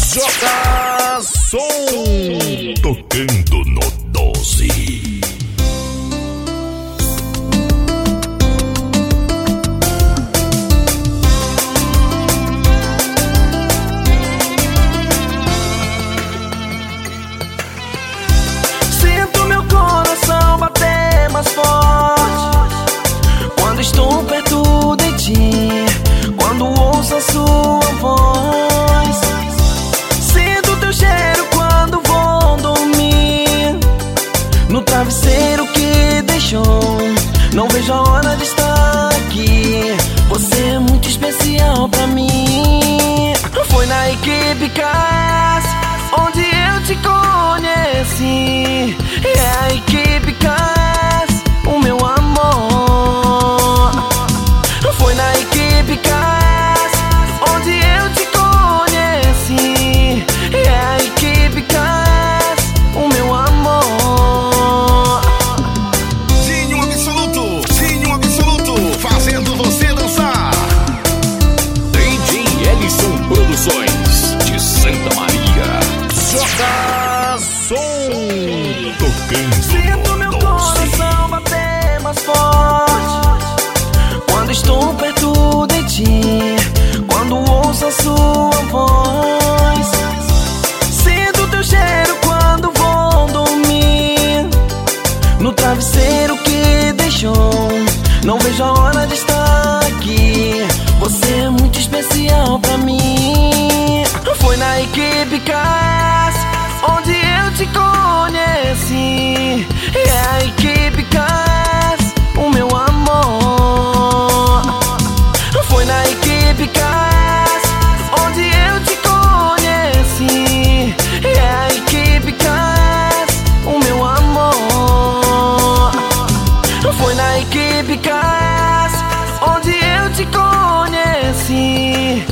Joga som, tocando no 12. Sinto meu coração bater mais forte quando estou perto de ti, quando ouço a sua voz. Sinto teu cheiro quando vou dormir, no travesseiro que deixou. Não vejo a hora de estar aqui, você é muito especial pra mim. Foi na equipe CAS onde eu te conheci, é a equipe CAS, o meu amor. Foi na equipe CAS onde eu te conheci, é a equipe CAS, o meu amor. Zinho absoluto, fazendo você dançar. DJ Ellison Produções, de Santa Maria. Joga som, tocando Sinto meu no 12. coração bater mais forte quando estou perto de ti, quando ouço a sua voz. Sinto teu cheiro quando vou dormir, no travesseiro que deixou. Não vejo a hora de estar aqui, você é muito especial pra mim. Foi na equipe CAS onde eu te conheci, é a equipe CAS, o meu amor. Foi na equipe CAS onde eu te conheci, é a equipe CAS, o meu amor. Foi na equipe CAS onde eu te conheci,